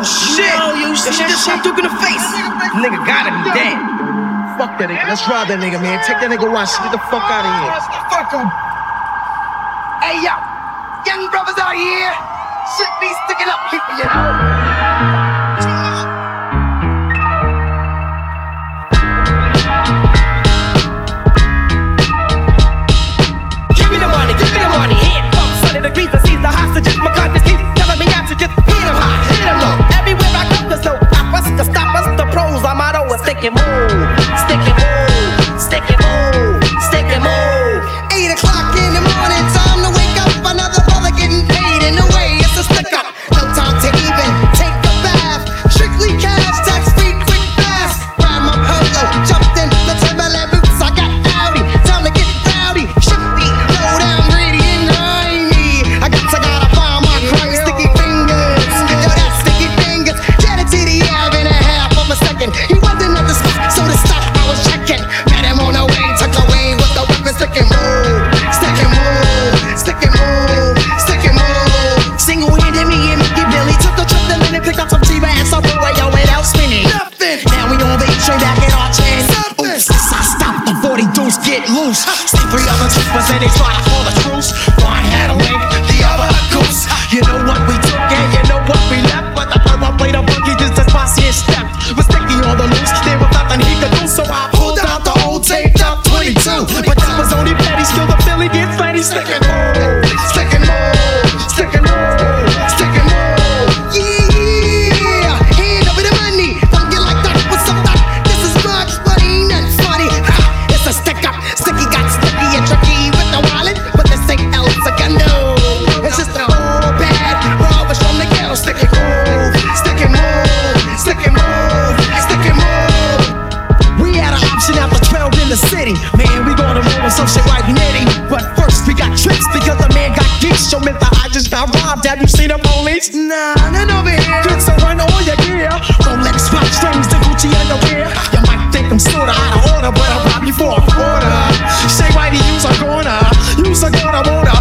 shit! That shit just shot Duke in the face. Nigga gotta be dead. Fuck that nigga. Let's rob that nigga, man. Take that nigga watch. Get the fuck out of here. Fuck him. Hey, yo. Young brothers out here. Shit be sticking up people, you know. Give me the money. Here comes 100 degrees. I seize the hostages. My conscience keeps telling me I should just hit them high, hit them low. Everywhere I go, there's no stop us to stop us. The pros, our motto is stick and move. Stick and move. Stick and move. Stick and move. 8 o'clock in the morning, time to wake up. Another brother getting paid in a way. It's a stick up. No time to even take a bath. Strictly cash, tax free, quick fast. Ride my polo, jumped in the Timberland boots. I got Audi, time to get rowdy. Shifty, low down, greedy, and grimy. I gotta find my crime, sticky fingers. Yo, that's sticky fingers. Get it to the air in a half of a second. He wasn't at the spot, so the stop I was checking. Met him on the way, took away with the weapon. Stick and move, stick and move, stick and move, stick and move. Single-handed me and Mickey Billy took a trip to London, picked up some T-Bag and some boy, yo, it else spinning. Nothing. Now we on the straight back in our chain. Oops, I stopped the 40 dudes get loose. See 3 other troopers and they try to call the truce. One had a wink, the other a goose. You know what we took and you know what we left, but the third one played a boogie just as posse and stepped. Was sticky on the loose, there was nothing he could do, so I pulled out the old taped up 22. But that was only petty, still the Philly gets plenty. Stick and move, stick and move, stick and move, stick and move. Yeah, hand over the money. Don't get like that, what's up, that? This is much money, nothing funny. Ha, it's a stick up, sticky got sticky and tricky with the wallet, but this ain't El Segundo. It's just a whole bad brothers from the ghetto. Stick and move, stick and move, stick and move, stick and move. We had an option after 12 in the city. Man, we gonna roll with some shit right nitty. But first we got tricks because the man got geeks. Show me the I just got robbed. Have you seen the police? Nah, none over here. Tricks will run all your gear. Rolex, watch strings, and Gucci underwear. You might think I'm sorta out of order, but I'll rob you for a quarter. Say why to use a corner. Use a corner, motor.